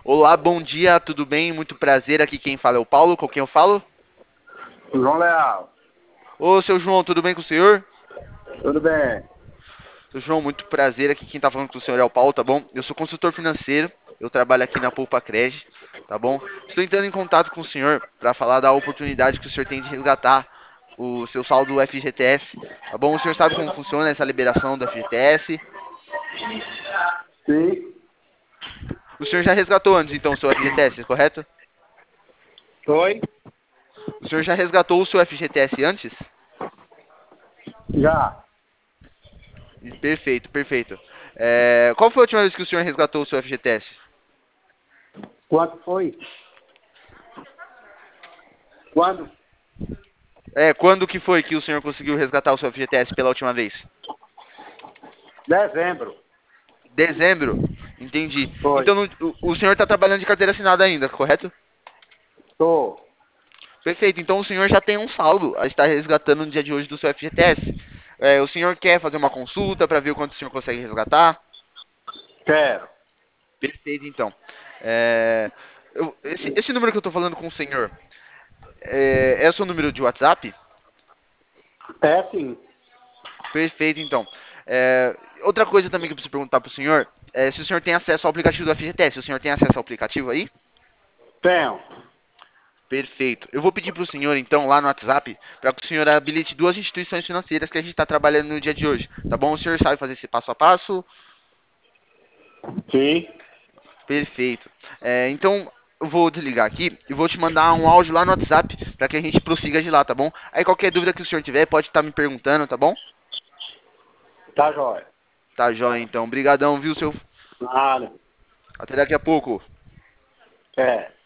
Olá, bom dia, tudo bem? Muito prazer. Aqui quem fala é o Paulo. Com quem eu falo? João Leal, Ô, seu João, tudo bem com o senhor? tudo bem? Seu João, muito prazer. Aqui quem tá falando com o senhor é o Paulo, tá bom? Eu sou consultor financeiro. Eu trabalho aqui na Poupa Cred, tá bom? Estou entrando em contato com o senhor para falar da oportunidade que o senhor tem de resgatar o seu saldo do FGTS, tá bom? O senhor sabe como funciona essa liberação do FGTS? Sim, O senhor já resgatou antes, então, o seu FGTS, correto? foi? O senhor já resgatou o seu FGTS antes? Já. Perfeito, perfeito. Qual foi a última vez que o senhor resgatou o seu FGTS? Quanto foi? Quando? Quando que foi que o senhor conseguiu resgatar o seu FGTS pela última vez? Dezembro. Dezembro? Entendi. Foi. Então o senhor está trabalhando de carteira assinada ainda, correto? Tô. Perfeito. Então o senhor já tem um saldo a estar resgatando no dia de hoje do seu FGTS. O senhor quer fazer uma consulta para ver o quanto o senhor consegue resgatar? Quero. Perfeito, então. É, esse número que eu estou falando com o senhor é o seu número de WhatsApp? É sim. Perfeito, então. Outra coisa também que eu preciso perguntar para o senhor é se o senhor tem acesso ao aplicativo do FGTS. O senhor tem acesso ao aplicativo aí? Tenho. Perfeito. Eu vou pedir para o senhor, então, lá no WhatsApp, para que o senhor habilite duas instituições financeiras que a gente está trabalhando no dia de hoje. Tá bom? O senhor sabe fazer esse passo a passo? Sim. Perfeito. Então, eu vou desligar aqui e vou te mandar um áudio lá no WhatsApp para que a gente prossiga de lá, tá bom? Aí qualquer dúvida que o senhor tiver, pode estar me perguntando, tá bom? Tá jóia. Tá jóia, então. Obrigadão, viu, seu? Nada. Até daqui a pouco. É.